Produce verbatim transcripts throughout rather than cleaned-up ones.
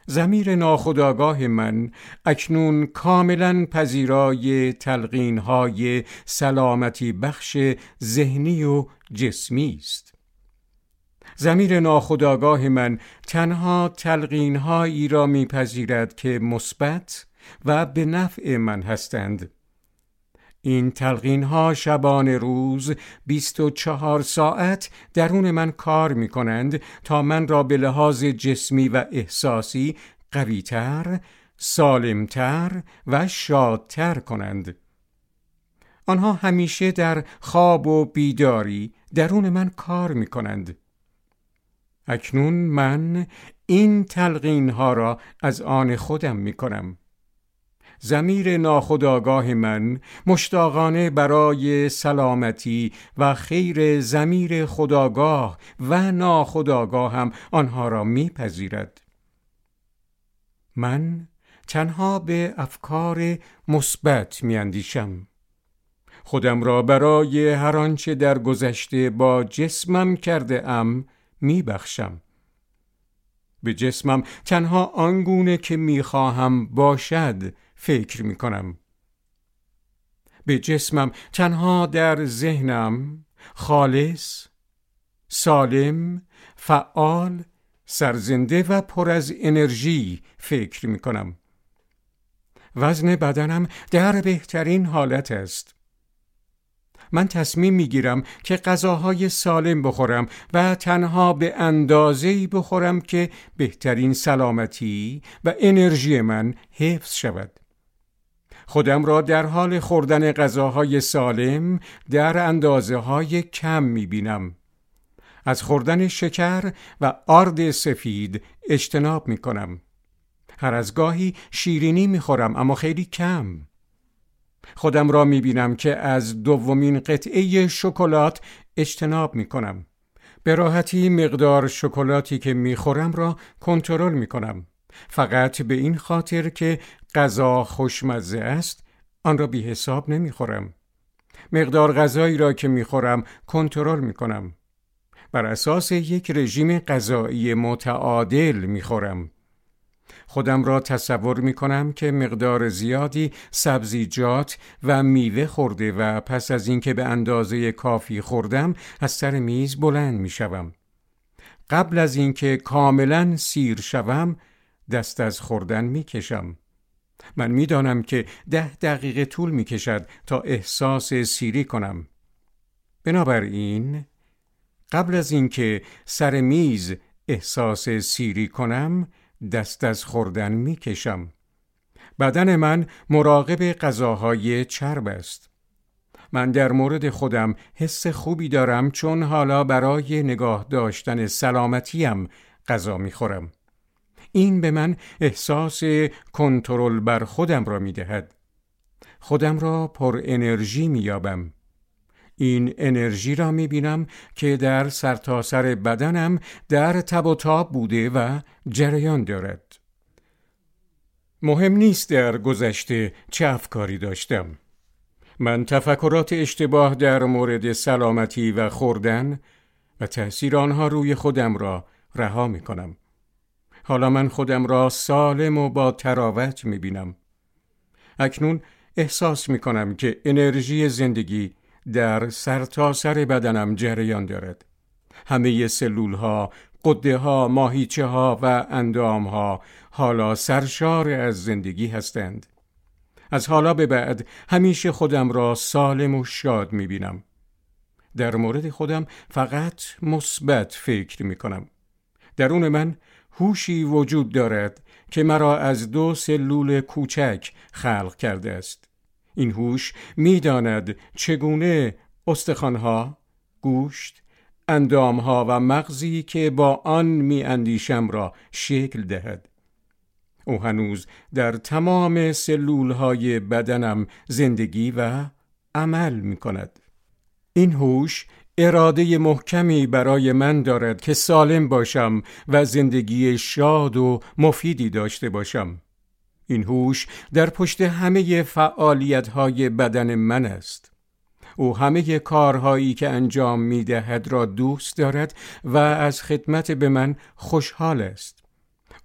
ضمیر ناخودآگاه من اکنون کاملا پذیرای تلقین‌های سلامتی بخش ذهنی و جسمی است. ضمیر ناخودآگاه من تنها تلقین‌هایی را می‌پذیرد که مثبت و به نفع من هستند. این تلقین‌ها شبانه روز بیست و چهار ساعت درون من کار می‌کنند تا من را به لحاظ جسمی و احساسی قوی‌تر، سالم‌تر و شادتر کنند. آنها همیشه در خواب و بیداری درون من کار می‌کنند. اکنون من این تلقین‌ها را از آن خودم می‌کنم. ضمیر ناخودآگاه من مشتاقانه برای سلامتی و خیر ضمیر خودآگاه و ناخودآگاهم آنها را میپذیرد. من تنها به افکار مثبت میاندیشم. خودم را برای هر آنچه در گذشته با جسمم کرده ام میبخشم. به جسمم تنها آنگونه که میخواهم باشد فکر می کنم. به جسمم تنها در ذهنم خالص، سالم، فعال، سرزنده و پر از انرژی فکر می کنم. وزن بدنم در بهترین حالت است. من تصمیم می گیرم که غذاهای سالم بخورم و تنها به اندازه‌ای بخورم که بهترین سلامتی و انرژی من حفظ شود. خودم را در حال خوردن غذاهای سالم در اندازه‌های کم می‌بینم. از خوردن شکر و آرد سفید اجتناب می‌کنم. هر از گاهی شیرینی می‌خورم اما خیلی کم. خودم را می‌بینم که از دومین قطعه شکلات اجتناب می‌کنم. به راحتی مقدار شکلاتی که می‌خورم را کنترل می‌کنم. فقط به این خاطر که غذا خوشمزه است آن را بی حساب نمی خورم. مقدار غذایی را که می خورم کنترل می کنم. بر اساس یک رژیم غذایی متعادل می خورم. خودم را تصور می کنم که مقدار زیادی سبزیجات و میوه خورده و پس از اینکه به اندازه کافی خوردم از سر میز بلند می شوم. قبل از اینکه کاملا سیر شوم دست از خوردن می کشم. من می دانم که ده دقیقه طول می کشد تا احساس سیری کنم. بنابراین قبل از اینکه سر میز احساس سیری کنم دست از خوردن می کشم. بدن من مراقب غذاهای چرب است. من در مورد خودم حس خوبی دارم چون حالا برای نگاه داشتن سلامتیم غذا می خورم. این به من احساس کنترل بر خودم را می دهد. خودم را پر انرژی می یابم. این انرژی را می بینم که در سرتاسر بدنم در تب و تاب بوده و جریان دارد. مهم نیست در گذشته چه افکاری داشتم. من تفکرات اشتباه در مورد سلامتی و خوردن و تأثیر آنها روی خودم را رها می کنم. حالا من خودم را سالم و با تراوت می بینم. اکنون احساس می کنم که انرژی زندگی در سرتاسر بدنم جریان دارد. همه سلول ها، غده ها، ماهیچه ها و اندام ها حالا سرشار از زندگی هستند. از حالا به بعد همیشه خودم را سالم و شاد می بینم. در مورد خودم فقط مثبت فکر می کنم. درون من هوشی وجود دارد که مرا از دو سلول کوچک خلق کرده است. این هوش می داند چگونه استخوان‌ها، گوشت، اندام‌ها و مغزی که با آن می اندیشم را شکل دهد. او هنوز در تمام سلول‌های بدنم زندگی و عمل می کند. این هوش اراده محکمی برای من دارد که سالم باشم و زندگی شاد و مفیدی داشته باشم. این هوش در پشت همه فعالیت‌های بدن من است. او همه کارهایی که انجام می‌دهد را دوست دارد و از خدمت به من خوشحال است.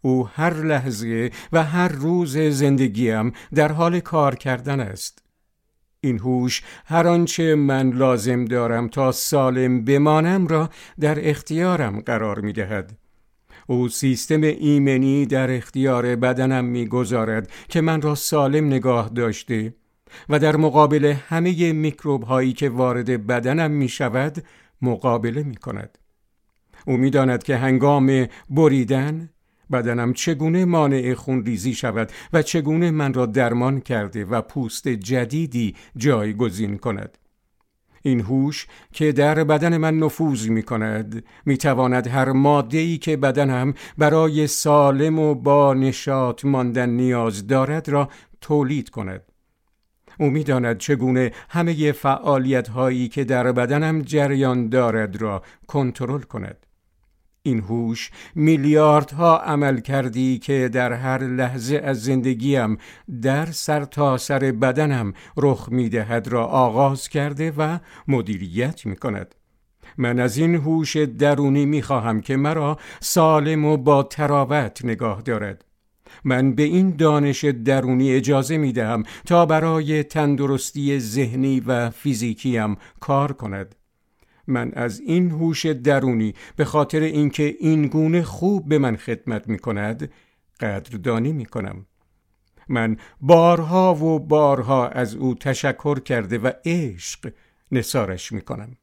او هر لحظه و هر روز زندگیم در حال کار کردن است. این هوش هر آنچه من لازم دارم تا سالم بمانم را در اختیارم قرار می دهد. او سیستم ایمنی در اختیار بدنم می گذارد که من را سالم نگاه داشته و در مقابل همه میکروب هایی که وارد بدنم می شود مقابله می کند. او می داند که هنگام بریدن بدنم چگونه مانع خونریزی شود و چگونه من را درمان کرده و پوست جدیدی جایگزین کند. این هوش که در بدن من نفوذ می کند می تواند هر ماده‌ای که بدنم برای سالم و با نشاط ماندن نیاز دارد را تولید کند. او می داند چگونه همه فعالیت هایی که در بدنم جریان دارد را کنترل کند. این هوش میلیاردها عمل کردی که در هر لحظه از زندگیم در سر تا سر بدنم رخ می دهد را آغاز کرده و مدیریت می کند. من از این هوش درونی می خواهم که مرا سالم و با تراوت نگاه دارد. من به این دانش درونی اجازه می دهم تا برای تندرستی ذهنی و فیزیکیم کار کند. من از این هوش درونی به خاطر اینکه این گونه خوب به من خدمت می کند قدردانی می کنم. من بارها و بارها از او تشکر کرده و عشق نثارش می کنم.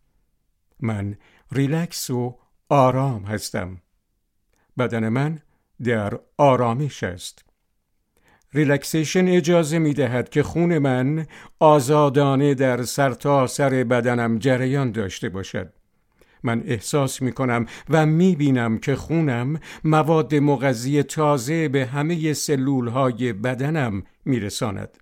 من ریلکس و آرام هستم. بدن من در آرامش است. ریلکسیشن اجازه می دهد که خون من آزادانه در سرتا سر بدنم جریان داشته باشد. من احساس می کنم و می بینم که خونم مواد مغذی تازه به همه سلول های بدنم می رساند.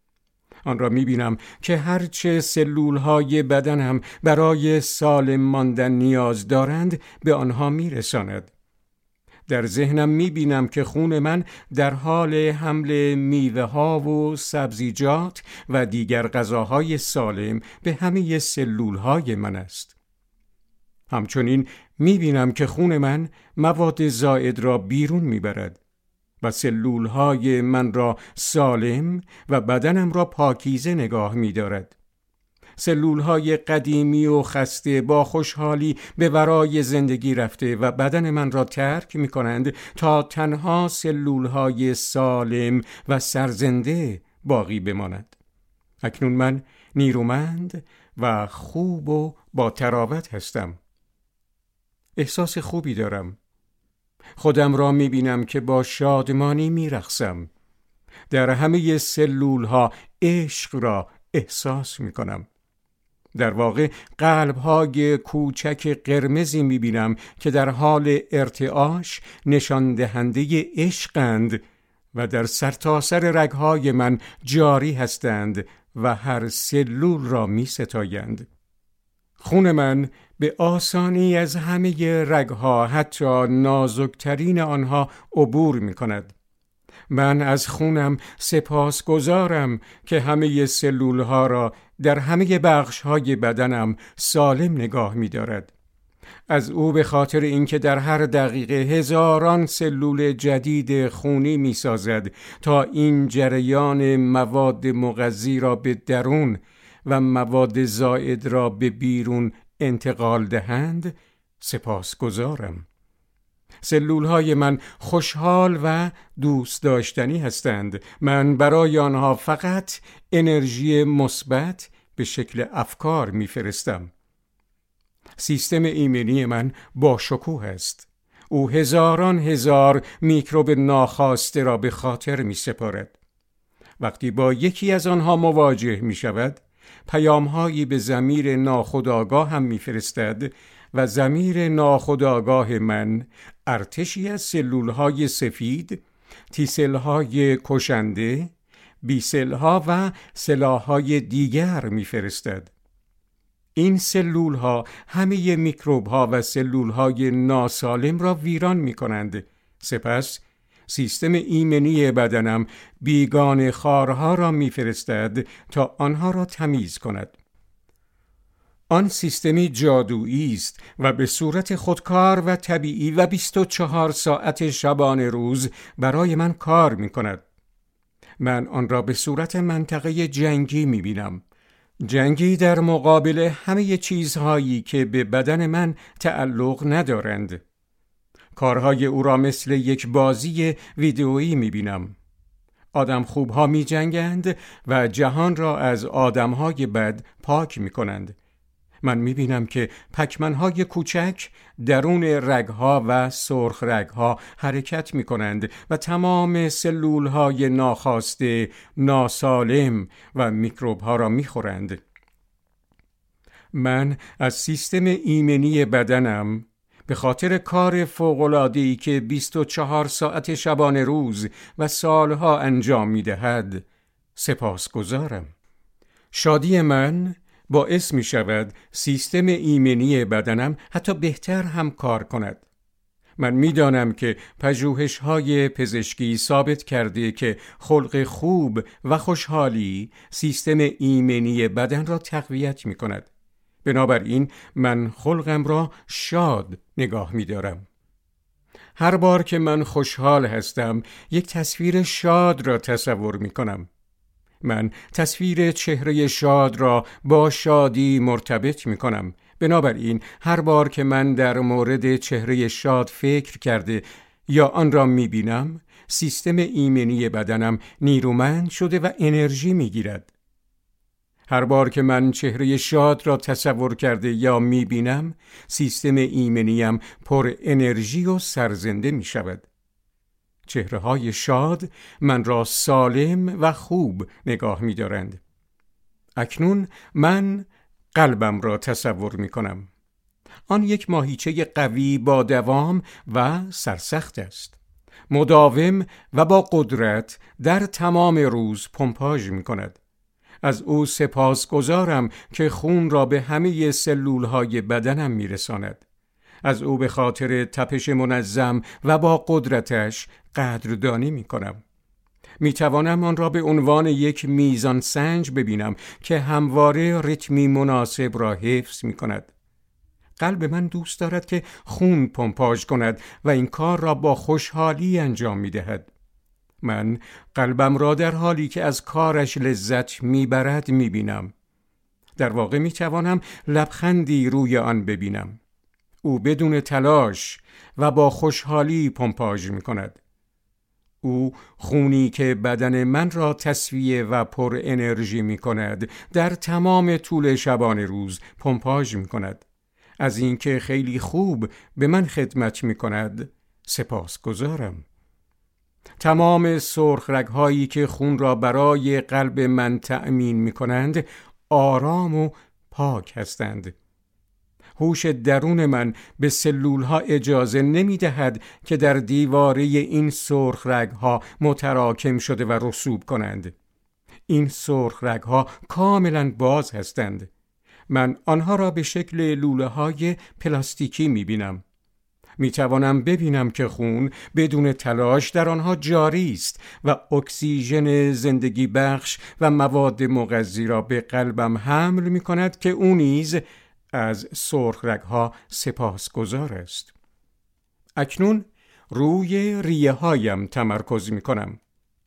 آن را می بینم که هرچه سلول های بدنم برای سالم ماندن نیاز دارند به آنها می رساند. در ذهنم می بینم که خون من در حال حمل میوه ها و سبزیجات و دیگر غذاهای سالم به همه سلول های من است. همچنین می بینم که خون من مواد زائد را بیرون می برد و سلول های من را سالم و بدنم را پاکیزه نگاه می دارد. سلول های قدیمی و خسته با خوشحالی به ورای زندگی رفته و بدن من را ترک می کنند تا تنها سلول های سالم و سرزنده باقی بماند. اکنون من نیرومند و خوب و با تراوت هستم. احساس خوبی دارم. خودم را می بینم که با شادمانی می رقصم. در همه سلول ها عشق را احساس می کنم. در واقع قلب‌های کوچک قرمزی می‌بینم که در حال ارتعاش نشان دهنده عشقند و در سرتاسر رگ‌های من جاری هستند و هر سلول را می‌ستایند. خون من به آسانی از همه رگ‌ها حتی نازکترین آنها عبور می‌کند. من از خونم سپاسگزارم که همه سلولها را در همه بخش‌های بدنم سالم نگاه می‌دارد. از او به خاطر اینکه در هر دقیقه هزاران سلول جدید خونی می‌سازد تا این جریان مواد مغذی را به درون و مواد زائد را به بیرون انتقال دهند سپاسگزارم. سلول‌های من خوشحال و دوست داشتنی هستند. من برای آنها فقط انرژی مثبت به شکل افکار می‌فرستم. سیستم ایمنی من با شکوه است. او هزاران هزار میکروب ناخواسته را به خاطر می‌سپارد. وقتی با یکی از آنها مواجه می‌شود، پیام‌هایی به ضمیر ناخودآگاه هم می‌فرستد و ضمیر ناخودآگاه من ارتشی از سلول‌های سفید، تیسل‌های کشنده، بیسل‌ها و سلاح‌های دیگر می‌فرستد. این سلول‌ها همه میکروب‌ها و سلول‌های ناسالم را ویران می‌کنند. سپس سیستم ایمنی بدنم بیگانه خارها را می‌فرستد تا آنها را تمیز کند. آن سیستمی جادویی است و به صورت خودکار و طبیعی و بیست و چهار ساعت شبانه روز برای من کار می کند. من آن را به صورت منطقه جنگی می بینم. جنگی در مقابل همه چیزهایی که به بدن من تعلق ندارند. کارهای او را مثل یک بازی ویدئویی می بینم. آدم خوبها می جنگند و جهان را از آدمهای بد پاک می کنند. من می بینم که پکمنهای کوچک درون رگها و سرخ رگها حرکت می کنند و تمام سلولهای ناخواسته، ناسالم و میکروبها را می خورند. من از سیستم ایمنی بدنم به خاطر کار فوق‌العاده‌ای که بیست و چهار ساعت شبانه روز و سالها انجام می دهد سپاسگزارم. شادی من باعث می شود سیستم ایمنی بدنم حتی بهتر هم کار کند. من می دانم که پژوهش‌های پزشکی ثابت کرده که خلق خوب و خوشحالی سیستم ایمنی بدن را تقویت می کند. بنابراین من خلقم را شاد نگاه می دارم. هر بار که من خوشحال هستم یک تصویر شاد را تصور می کنم. من تصویر چهره شاد را با شادی مرتبط می کنم. بنابراین هر بار که من در مورد چهره شاد فکر کرده یا آن را می بینم، سیستم ایمنی بدنم نیرومند شده و انرژی می گیرد. هر بار که من چهره شاد را تصور کرده یا می بینم، سیستم ایمنیم پر انرژی و سرزنده می شود. چهره های شاد من را سالم و خوب نگاه می دارند. اکنون من قلبم را تصور می کنم. آن یک ماهیچه قوی با دوام و سرسخت است. مداوم و با قدرت در تمام روز پمپاژ می کند. از او سپاسگزارم که خون را به همه سلولهای بدنم می رساند. از او به خاطر تپش منظم و با قدرتش قدردانی می کنم. می توانم آن را به عنوان یک میزان سنج ببینم که همواره ریتمی مناسب را حفظ می کند. قلب من دوست دارد که خون پمپاژ کند و این کار را با خوشحالی انجام می دهد. من قلبم را در حالی که از کارش لذت می برد می بینم. در واقع می توانم لبخندی روی آن ببینم. او بدون تلاش و با خوشحالی پمپاژ می کند. او خونی که بدن من را تصفیه و پر انرژی می کند در تمام طول شبانه روز پمپاژ می کند. از اینکه خیلی خوب به من خدمت می کند سپاسگزارم. تمام سرخ رگ‌هایی که خون را برای قلب من تأمین می کنند آرام و پاک هستند. هوش درون من به سلولها اجازه نمی دهد که در دیواره این سرخ رگ‌ها متراکم شده و رسوب کنند. این سرخ رگ‌ها کاملا باز هستند. من آنها را به شکل لوله‌های پلاستیکی می بینم. می توانم ببینم که خون بدون تلاش در آنها جاری است و اکسیژن زندگی بخش و مواد مغذی را به قلبم حمل می کند که او نیز از سرخ رگ‌ها سپاسگزار است. اکنون روی ریه هایم تمرکز می کنم.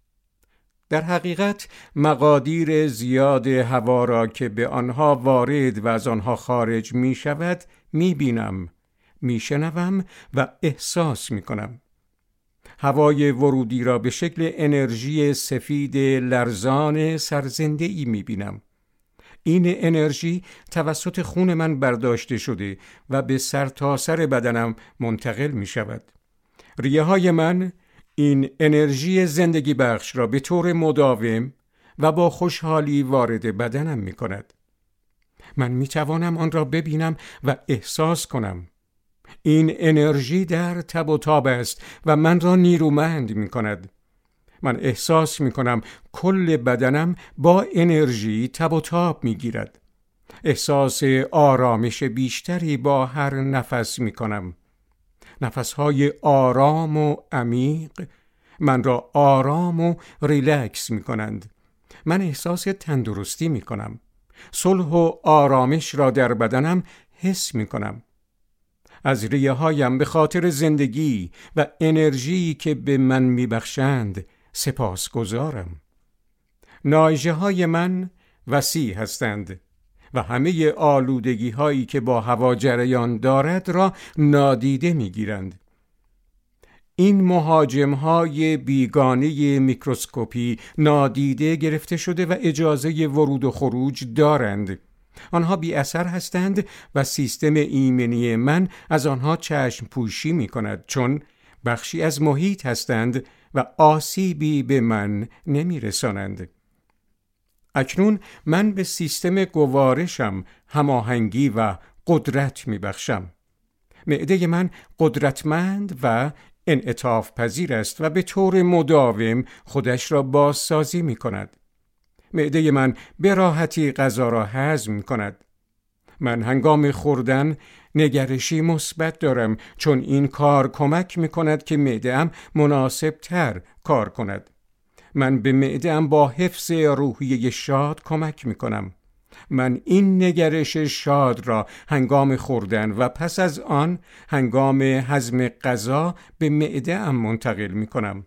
در حقیقت مقادیر زیاد هوا را که به آنها وارد و از آنها خارج می شود می بینم، می شنوم و احساس می کنم. هوای ورودی را به شکل انرژی سفید لرزان سرزنده ای می بینم. این انرژی توسط خون من برداشته شده و به سرتاسر بدنم منتقل می شود. ریه های من این انرژی زندگی بخش را به طور مداوم و با خوشحالی وارد بدنم می کند. من می توانم آن را ببینم و احساس کنم. این انرژی در تب و تاب است و من را نیرومند می کند. من احساس می کنم کل بدنم با انرژی تب و تاب می گیرد. احساس آرامش بیشتری با هر نفس می کنم. نفسهای آرام و عمیق من را آرام و ریلکس می کنند. من احساس تندرستی می کنم. صلح و آرامش را در بدنم حس می کنم. از ریه هایم به خاطر زندگی و انرژی که به من می بخشند سپاسگزارم. نایجه های من وسیع هستند و همه آلودگی هایی که با هوا جریان دارد را نادیده می گیرند. این مهاجم های بیگانه میکروسکوپی نادیده گرفته شده و اجازه ورود و خروج دارند. آنها بی اثر هستند و سیستم ایمنی من از آنها چشم پوشی می کند، چون بخشی از محیط هستند و آسیبی به من نمی رسانند. اکنون من به سیستم گوارشم هماهنگی و قدرت می بخشم. معده من قدرتمند و انعطاف پذیر است و به طور مداوم خودش را بازسازی می کند. معده من به راحتی غذا را هضم می کند. من هنگام خوردن نگرشی مثبت دارم، چون این کار کمک می کند که معده‌ام مناسب تر کار کند. من به معده‌ام با حفظ روحیه شاد کمک می کنم. من این نگرش شاد را هنگام خوردن و پس از آن هنگام هضم غذا به معده‌ام منتقل می کنم.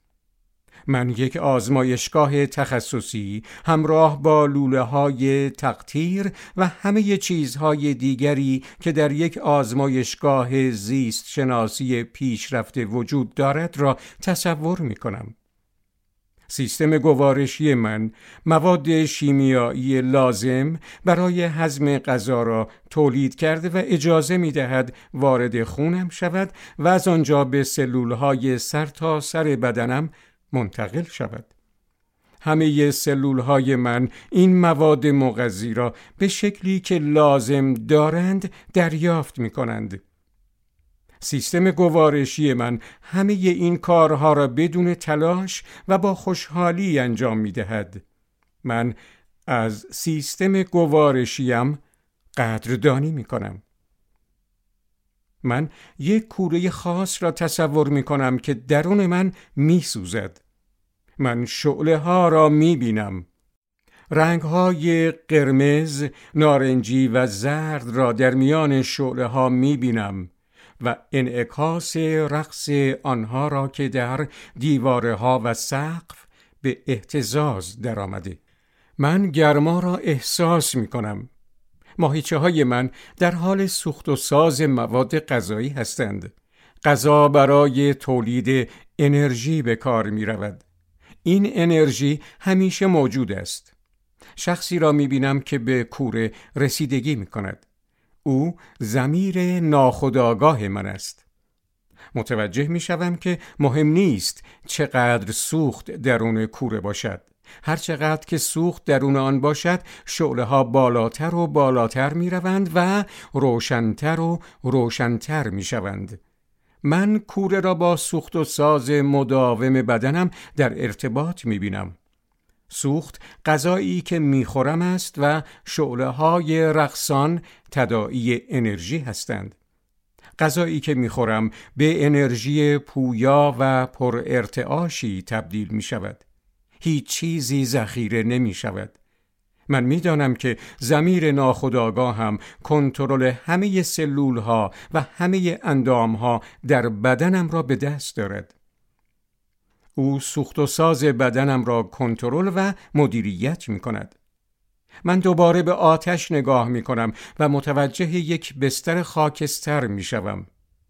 من یک آزمایشگاه تخصصی همراه با لوله های تقطیر و همه چیزهای دیگری که در یک آزمایشگاه زیست شناسی پیشرفته وجود دارد را تصور می کنم. سیستم گوارشی من مواد شیمیایی لازم برای هضم غذا را تولید کرده و اجازه می دهد وارد خونم شود و از آنجا به سلولهای سرتاسر بدنم منتقل شود. همه سلولهای من این مواد مغذی را به شکلی که لازم دارند دریافت می کنند. سیستم گوارشی من همه این کارها را بدون تلاش و با خوشحالی انجام می دهد. من از سیستم گوارشیم قدردانی می کنم. من یک کوره خاص را تصور می کنم که درون من می سوزد. من شعله ها را می بینم. رنگ های قرمز، نارنجی و زرد را در میان شعله ها می بینم و انعکاس رقص آنها را که در دیواره ها و سقف به اهتزاز در آمده. من گرما را احساس می کنم. ماهیچه های من در حال سوخت و ساز مواد غذایی هستند. غذا برای تولید انرژی به کار می رود. این انرژی همیشه موجود است. شخصی را می بینم که به کوره رسیدگی می کند. او ضمیر ناخودآگاه من است. متوجه می شوم که مهم نیست چقدر سوخت درون کوره باشد. هر چقدر که سوخت درون آن باشد، شعله ها بالاتر و بالاتر می روند و روشنتر و روشنتر می شوند. من کوره را با سوخت و ساز مداوم بدنم در ارتباط می بینم. سوخت غذایی که می خورم است و شعله های رقصان تداعی انرژی هستند. غذایی که می خورم به انرژی پویا و پر ارتعاشی تبدیل می شود. هیچ چیزی ذخیره نمی شود. من می دانم که ضمیر ناخودآگاهم کنترل همه سلول ها و همه اندام ها در بدنم را به دست دارد. او سوخت و ساز بدنم را کنترل و مدیریت می کند. من دوباره به آتش نگاه می کنم و متوجه یک بستر خاکستر می شوم.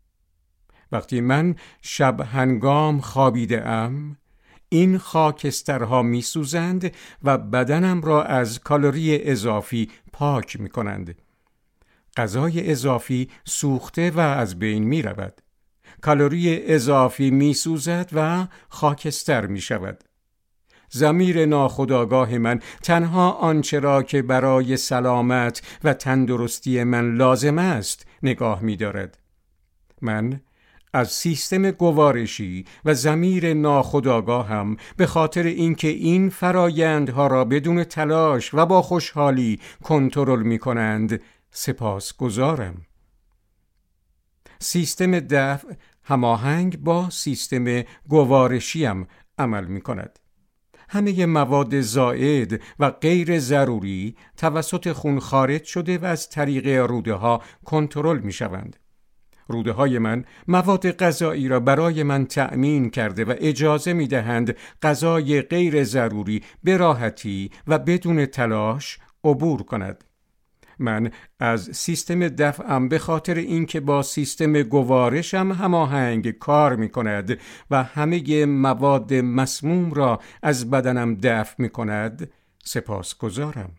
وقتی من شب هنگام خوابیده ام، این خاکسترها می سوزند و بدنم را از کالری اضافی پاک می کنند. غذای اضافی سوخته و از بین می رود. کالری اضافی می سوزد و خاکستر می شود. ضمیر ناخودآگاه من تنها آنچه را که برای سلامت و تندرستی من لازم است نگاه می دارد. من از سیستم گوارشی و ضمیر ناخودآگاهم به خاطر اینکه این فرایندها را بدون تلاش و با خوشحالی کنترل می کنند سپاسگزارم. سیستم دفع هماهنگ با سیستم گوارشیم عمل می کند. همه مواد زائد و غیر ضروری توسط خون خارج شده و از طریق روده ها کنترل می شوند. روده های من مواد غذایی را برای من تأمین کرده و اجازه می دهند غذای غیر ضروری به راحتی و بدون تلاش عبور کند. من از سیستم دفعم به خاطر اینکه با سیستم گوارشم هماهنگ کار می کند و همه مواد مسموم را از بدنم دفع می کند سپاسگزارم.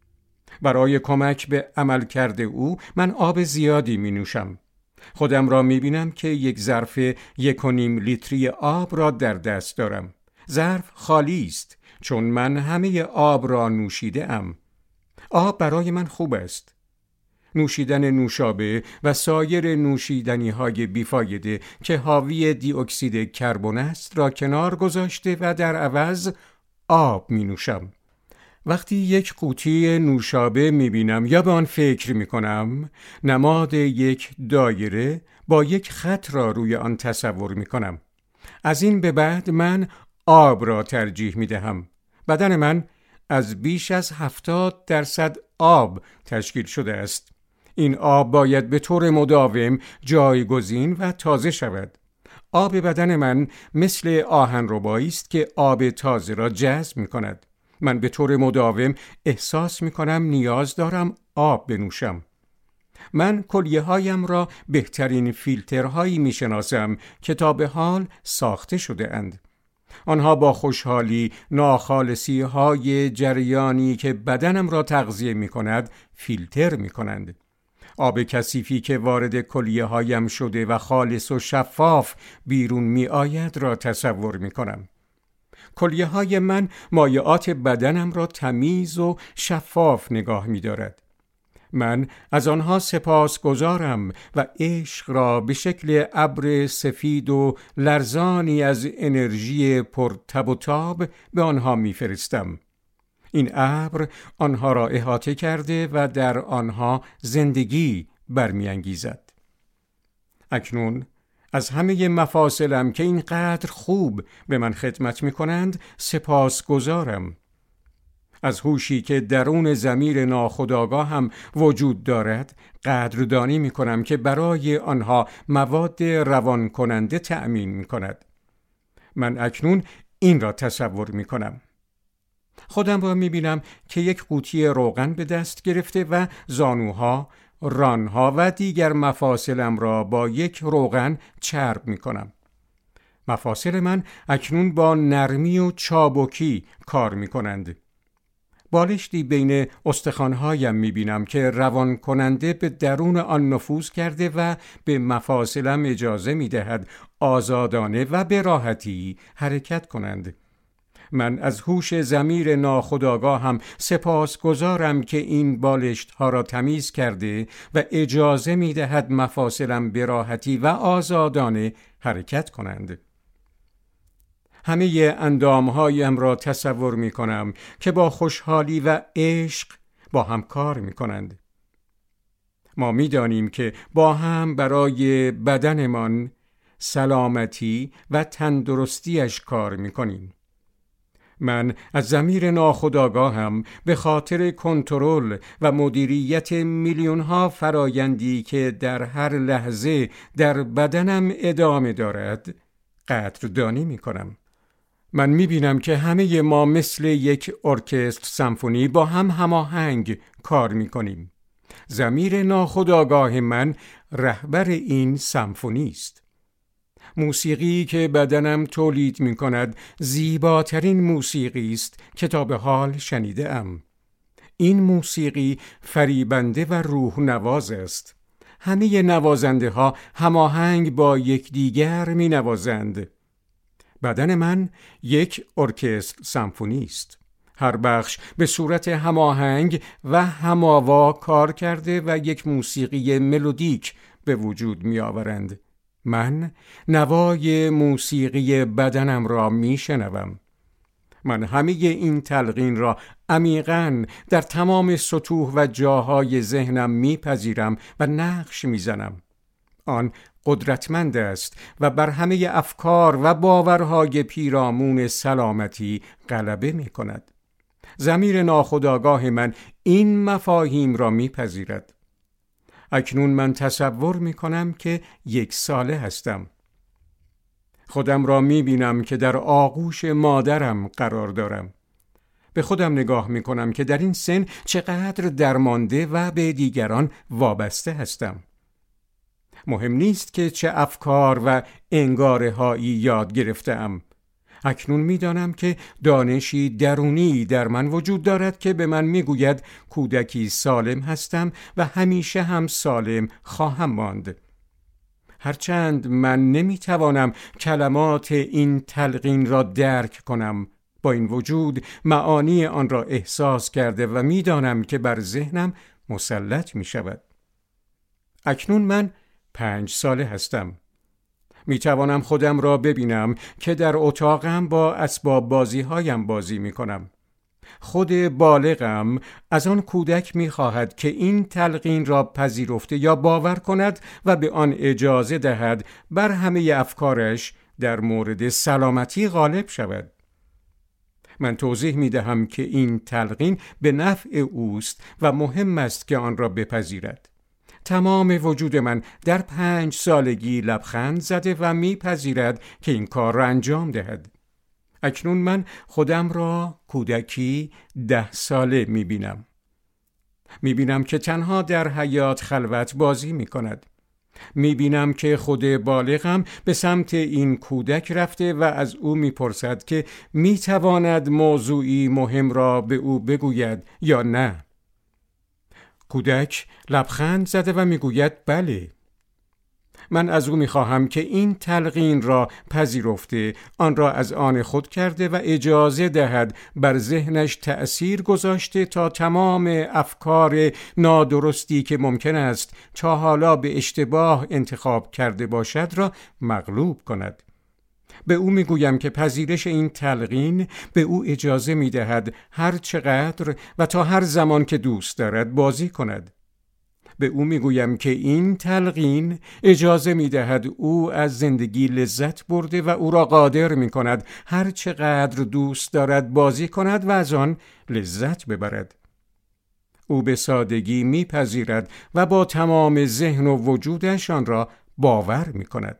برای کمک به عمل کرده او من آب زیادی می نوشم. خودم را می بینم که یک ظرف یک و نیم لیتری آب را در دست دارم. ظرف خالی است چون من همه آب را نوشیده ام. آب برای من خوب است. نوشیدن نوشابه و سایر نوشیدنی های بیفایده که حاوی دی اکسید کربن است را کنار گذاشته و در عوض آب می نوشم. وقتی یک قوطی نوشابه می بینم یا به آن فکر می کنم، نماد یک دایره با یک خط را روی آن تصور می کنم. از این به بعد من آب را ترجیح می دهم. بدن من از بیش از هفتاد درصد آب تشکیل شده است. این آب باید به طور مداوم جایگزین و تازه شود. آب بدن من مثل آهنربایی است که آب تازه را جذب می کند. من به طور مداوم احساس می کنم نیاز دارم آب بنوشم. من کلیه هایم را بهترین فیلترهایی می شناسم که تا به حال ساخته شده اند. آنها با خوشحالی ناخالصی های جریانی که بدنم را تغذیه می کند فیلتر می کنند. آب کثیفی که وارد کلیه هایم شده و خالص و شفاف بیرون می آید را تصور می کنم. کلیه های من مایعات بدنم را تمیز و شفاف نگاه می دارد. من از آنها سپاسگزارم و عشق را به شکل ابر سفید و لرزانی از انرژی پرتب و تاب به آنها میفرستم. این ابر آنها را احاطه کرده و در آنها زندگی برمیانگیزد. اکنون از همه مفاصلم که اینقدر خوب به من خدمت می کنند سپاسگزارم. از هوشی که درون ضمیر ناخودآگاه هم وجود دارد قدردانی می کنم که برای آنها مواد روان کننده تأمین می کند. من اکنون این را تصور می کنم. خودم را می بینم که یک قوطی روغن به دست گرفته و زانوها، رانها و دیگر مفاصلم را با یک روغن چرب می کنم. مفاصل من اکنون با نرمی و چابکی کار می کنند. بالشتی بین استخوان‌هایم می‌بینم که روان کننده به درون آن نفوذ کرده و به مفاصلم اجازه می‌دهد آزادانه و به راحتی حرکت کنند. من از هوش ضمیر ناخودآگاهم سپاسگزارم که این بالشت‌ها را تمیز کرده و اجازه می‌دهد مفاصلم به راحتی و آزادانه حرکت کنند. همه اندامهایم را تصور می کنم که با خوشحالی و عشق با هم کار می کنند. ما می دانیم که با هم برای بدنمان سلامتی و تندرستیش کار می کنیم. من از ضمیر ناخودآگاهم به خاطر کنترل و مدیریت میلیون ها فرایندی که در هر لحظه در بدنم ادامه دارد قدردانی می کنم. من می بینم که همه ما مثل یک ارکستر سمفونی با هم هماهنگ کار می کنیم. ضمیر ناخودآگاه من رهبر این سمفونی است. موسیقی که بدنم تولید می کند زیباترین موسیقی است که تا به حال شنیده ام. این موسیقی فریبنده و روح نواز است. همه نوازنده ها هماهنگ با یکدیگر می نوازند. بدن من یک ارکستر سمفونی است. هر بخش به صورت هماهنگ و هماوا کار کرده و یک موسیقی ملودیک به وجود می آورند. من نوای موسیقی بدنم را می شنوم. من همه این تلقین را عمیقاً در تمام سطوح و جاهای ذهنم می پذیرم و نقش می زنم. آن قدرتمند است و بر همه افکار و باورهای پیرامون سلامتی غلبه می کند. ضمیر ناخودآگاه من این مفاهیم را میپذیرد. اکنون من تصور می کنم که یک ساله هستم. خودم را می بینم که در آغوش مادرم قرار دارم. به خودم نگاه می کنم که در این سن چقدر درمانده و به دیگران وابسته هستم. مهم نیست که چه افکار و انگاره هایی یاد گرفتم. اکنون می دانم که دانشی درونی در من وجود دارد که به من می گوید کودکی سالم هستم و همیشه هم سالم خواهم ماند. هرچند من نمی توانم کلمات این تلقین را درک کنم، با این وجود معانی آن را احساس کرده و می دانم که بر ذهنم مسلط می شود. اکنون من پنج ساله هستم. می توانم خودم را ببینم که در اتاقم با اسباب بازی هایم بازی می کنم. خود بالغم از آن کودک می خواهد که این تلقین را پذیرفته یا باور کند و به آن اجازه دهد بر همه افکارش در مورد سلامتی غالب شود. من توضیح می دهم که این تلقین به نفع اوست و مهم است که آن را بپذیرد. تمام وجود من در پنج سالگی لبخند زده و میپذیرد که این کار را انجام دهد. اکنون من خودم را کودکی ده ساله میبینم. میبینم که تنها در حیاط خلوت بازی میکند. میبینم که خود بالغم به سمت این کودک رفته و از او میپرسد که میتواند موضوعی مهم را به او بگوید یا نه. کودک لبخند زده و میگوید بله. من از او میخواهم که این تلقین را پذیرفته، آن را از آن خود کرده و اجازه دهد بر ذهنش تأثیر گذاشته تا تمام افکار نادرستی که ممکن است تا حالا به اشتباه انتخاب کرده باشد را مغلوب کند. به او میگویم که پذیرش این تلقین به او اجازه میدهد هر چقدر و تا هر زمان که دوست دارد بازی کند. به او میگویم که این تلقین اجازه میدهد او از زندگی لذت برده و او را قادر میکند هر چقدر دوست دارد بازی کند و از آن لذت ببرد. او به سادگی میپذیرد و با تمام ذهن و وجودش آن را باور میکند.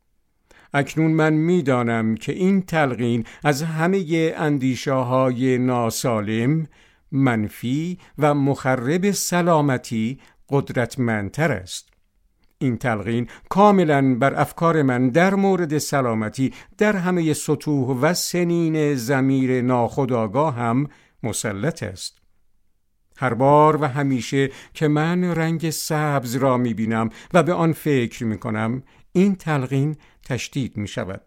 اکنون من میدانم که این تلقین از همه اندیشه های ناسالم، منفی و مخرب سلامتی قدرتمندتر است. این تلقین کاملا بر افکار من در مورد سلامتی در همه سطوح و سنین ضمیر ناخودآگاه هم مسلط است. هر بار و همیشه که من رنگ سبز را میبینم و به آن فکر میکنم، این تلقین تشدید می شود.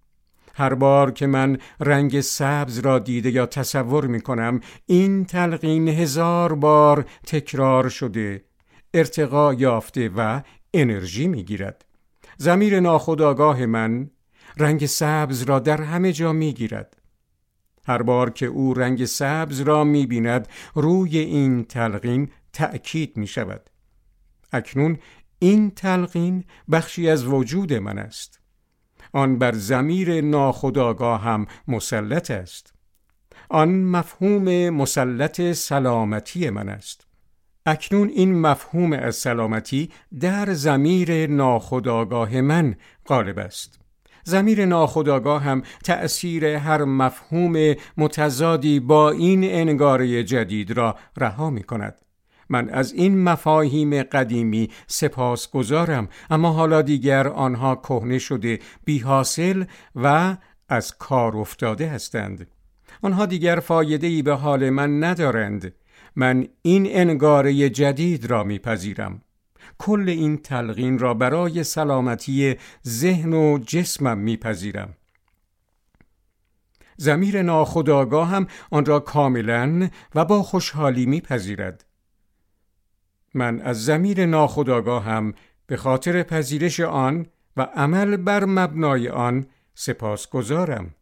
هر بار که من رنگ سبز را دیده یا تصور می کنم، این تلقین هزار بار تکرار شده، ارتقا یافته و انرژی می گیرد. ضمیر ناخودآگاه من رنگ سبز را در همه جا می گیرد. هر بار که او رنگ سبز را می بیند، روی این تلقین تأکید می شود. اکنون این تلقین بخشی از وجود من است. آن بر ضمیر ناخودآگاه هم مسلط است. آن مفهوم مسلط سلامتی من است. اکنون این مفهوم از سلامتی در ضمیر ناخودآگاه من غالب است. ضمیر ناخودآگاه هم تأثیر هر مفهوم متضادی با این انگاره جدید را رها می کند. من از این مفاهیم قدیمی سپاسگزارم، اما حالا دیگر آنها کهنه شده، بی‌حاصل و از کار افتاده هستند. آنها دیگر فایده‌ای به حال من ندارند. من این انگاره جدید را میپذیرم. کل این تلقین را برای سلامتی ذهن و جسمم میپذیرم. ضمیر ناخودآگاه هم آن را کاملاً و با خوشحالی میپذیرد. من از ضمیر ناخودآگاهم به خاطر پذیرش آن و عمل بر مبنای آن سپاسگزارم.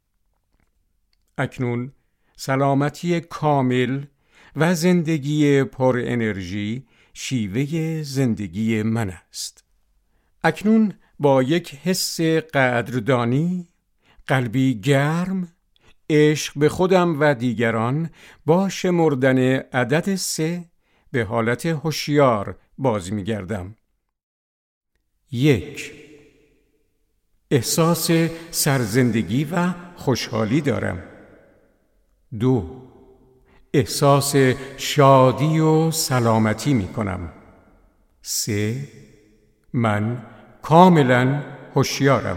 اکنون سلامتی کامل و زندگی پر انرژی شیوه زندگی من است. اکنون با یک حس قدردانی، قلبی گرم، عشق به خودم و دیگران، با شمردن عدد سه به حالت هوشیار باز می گردم. یک. احساس سرزندگی و خوشحالی دارم. دو. احساس شادی و سلامتی می کنم. سه. من کاملا هوشیارم.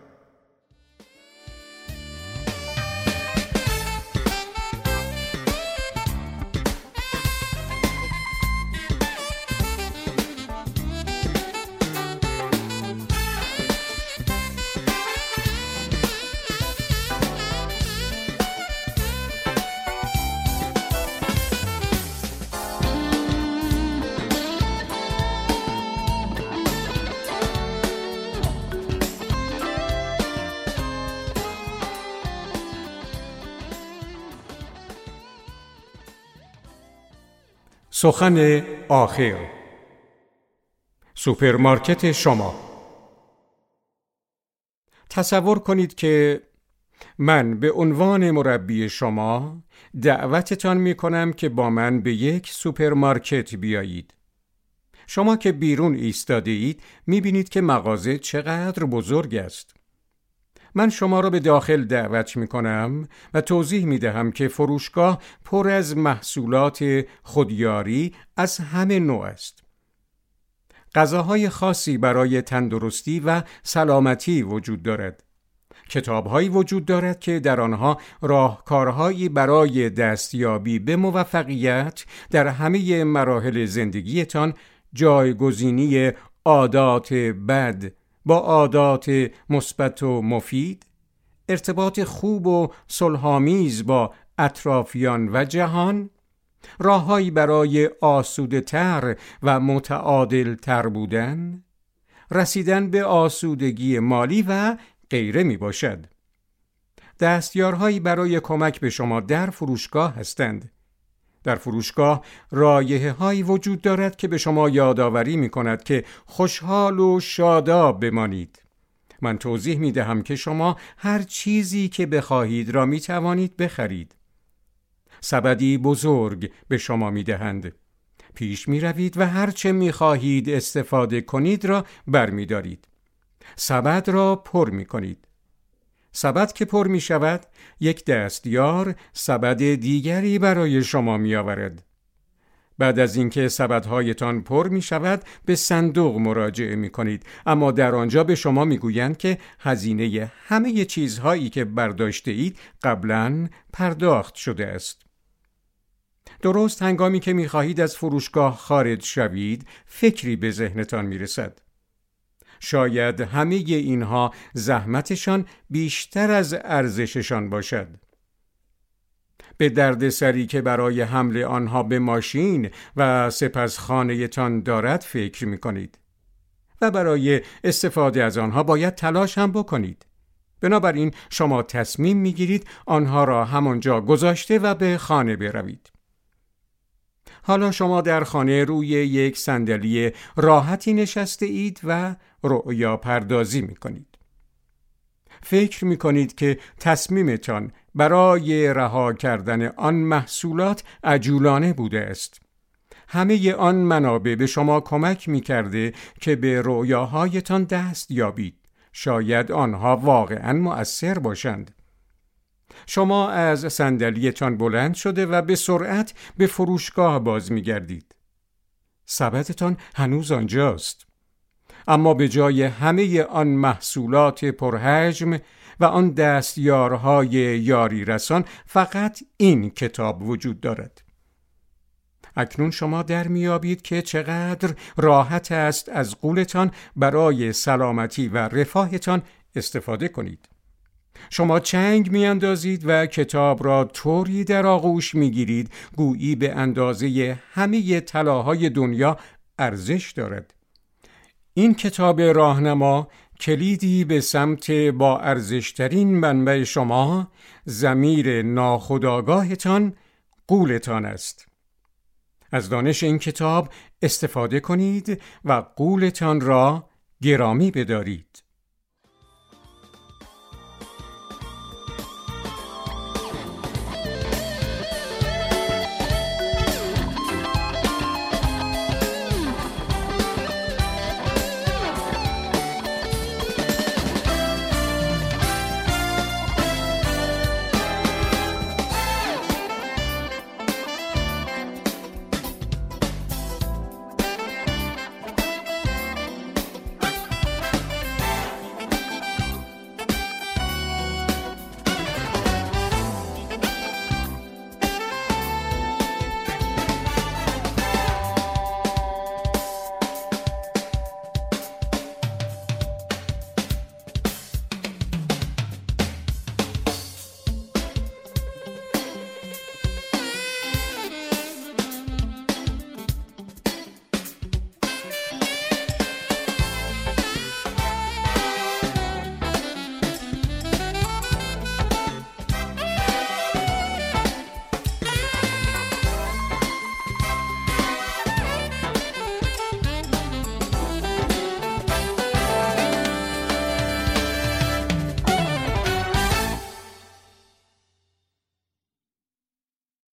سخن آخر. سوپرمارکت شما. تصور کنید که من به عنوان مربی شما دعوتتان می کنم که با من به یک سوپرمارکت بیایید. شما که بیرون ایستاده اید می بینید که مغازه چقدر بزرگ است. من شما را به داخل دعوت می کنم و توضیح می دهم که فروشگاه پر از محصولات خودیاری از همه نوع است. غذاهای خاصی برای تندرستی و سلامتی وجود دارد. کتاب‌هایی وجود دارد که در آنها راهکارهایی برای دستیابی به موفقیت در همه مراحل زندگیتان، جایگزینی عادات بد با عادات مثبت و مفید، ارتباط خوب و صلح‌آمیز با اطرافیان و جهان، راههایی برای آسوده‌تر و متعادل‌تر بودن، رسیدن به آسودگی مالی و غیره می باشد. دستیارهایی برای کمک به شما در فروشگاه هستند. در فروشگاه رایحه‌هایی وجود دارد که به شما یادآوری می کند که خوشحال و شاداب بمانید. من توضیح می دهم که شما هر چیزی که بخواهید را می توانید بخرید. سبدی بزرگ به شما می دهند. پیش می روید و هر چه می خواهید استفاده کنید را بر می دارید. سبد را پر می کنید. سبد که پر می شود، یک دستیار سبد دیگری برای شما می آورد. بعد از اینکه سبدهایتان پر می شود، به صندوق مراجعه می کنید، اما در آنجا به شما می گویند که هزینه همه چیزهایی که برداشته اید قبلاً پرداخت شده است. درست هنگامی که می خواهید از فروشگاه خارج شوید، فکری به ذهنتان می رسد. شاید همه اینها زحمتشان بیشتر از ارزششان باشد. به دردسری که برای حمل آنها به ماشین و سپس خانه‌تان دارد فکر می کنید و برای استفاده از آنها باید تلاش هم بکنید. بنابراین شما تصمیم می گیرید آنها را همانجا گذاشته و به خانه بروید. حالا شما در خانه روی یک صندلی راحتی نشسته اید و رؤیا پردازی می کنید. فکر می کنید که تصمیمتان برای رها کردن آن محصولات عجولانه بوده است. همه آن منابع به شما کمک می کرده که به رؤیاهایتان دست یابید. شاید آنها واقعاً مؤثر باشند. شما از صندلیتان بلند شده و به سرعت به فروشگاه باز می گردید. سبدتان هنوز آنجاست. اما به جای همه آن محصولات پرحجم و آن دستیارهای یاری رسان فقط این کتاب وجود دارد. اکنون شما در میابید که چقدر راحت است از غولتان برای سلامتی و رفاهتان استفاده کنید. شما چنگ میاندازید و کتاب را طوری در آغوش میگیرید گویی به اندازه همه طلاهای دنیا ارزش دارد. این کتاب راهنما کلیدی به سمت با ارزشترین منبع شما، ضمیر ناخودآگاهتان، غولتان است. از دانش این کتاب استفاده کنید و غولتان را گرامی بدارید.